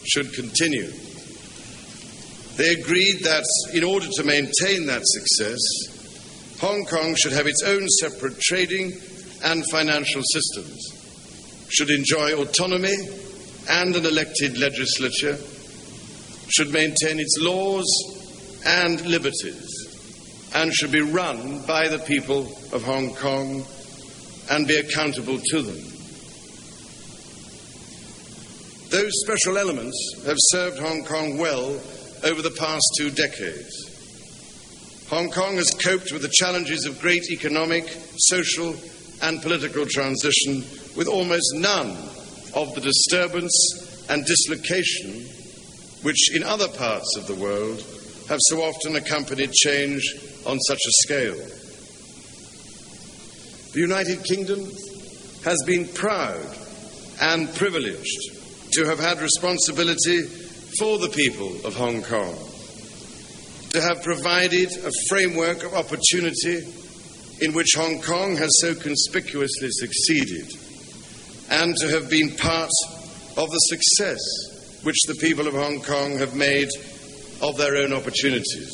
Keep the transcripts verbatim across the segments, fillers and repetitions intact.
should continue. They agreed that in order to maintain that success, Hong Kong should have its own separate trading and financial systems, should enjoy autonomy and an elected legislature, should maintain its laws and liberties, and should be run by the people of Hong Kong and be accountable to them. Those special elements have served Hong Kong well over the past two decades. Hong Kong has coped with the challenges of great economic, social, and political transition with almost none of the disturbance and dislocation which in other parts of the world have so often accompanied change on such a scale. The United Kingdom has been proud and privileged to have had responsibility for the people of Hong Kong, to have provided a framework of opportunity in which Hong Kong has so conspicuously succeeded, and to have been part of the success which the people of Hong Kong have made of their own opportunities.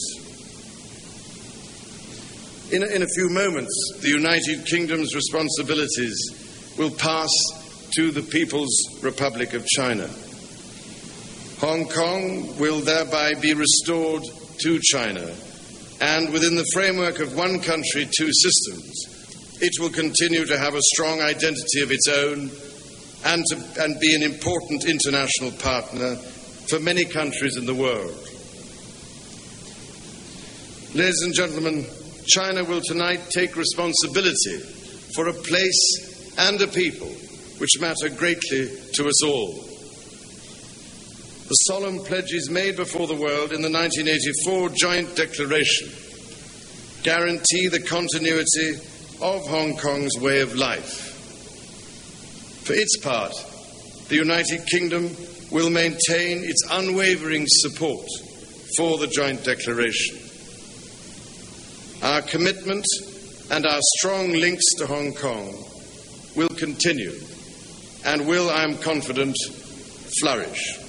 In a, in a few moments, the United Kingdom's responsibilities will pass to the People's Republic of China. Hong Kong will thereby be restored to China, and within the framework of one country, two systems, it will continue to have a strong identity of its own and, to, and be an important international partner for many countries in the world. Ladies and gentlemen, China will tonight take responsibility for a place and a people which matter greatly to us all. The solemn pledges made before the world in the nineteen eighty-four Joint Declaration guarantee the continuity of Hong Kong's way of life. For its part, the United Kingdom will maintain its unwavering support for the Joint Declaration. Our commitment and our strong links to Hong Kong will continue and will, I am confident, flourish.